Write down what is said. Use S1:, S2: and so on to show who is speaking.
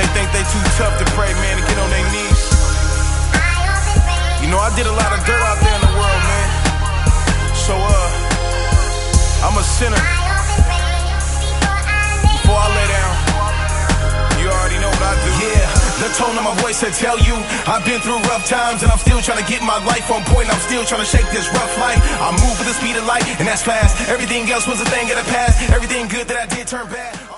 S1: they think they too tough to pray, man, to get on their knees. You know, I did a lot of dirt out there in the world, man. So, I'm a sinner. Before I lay down, you already know what I do.
S2: Yeah, the tone of my voice to tell you I've been through rough times and I'm still trying to get my life on point. I'm still trying to shake this rough life. I move with the speed of light and that's fast. Everything else was a thing of the past. Everything good that I did turned bad.